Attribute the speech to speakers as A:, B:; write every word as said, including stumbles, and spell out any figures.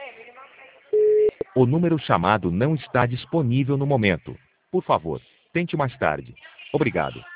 A: O número chamado não está disponível no momento. Por favor, tente mais tarde. Obrigado.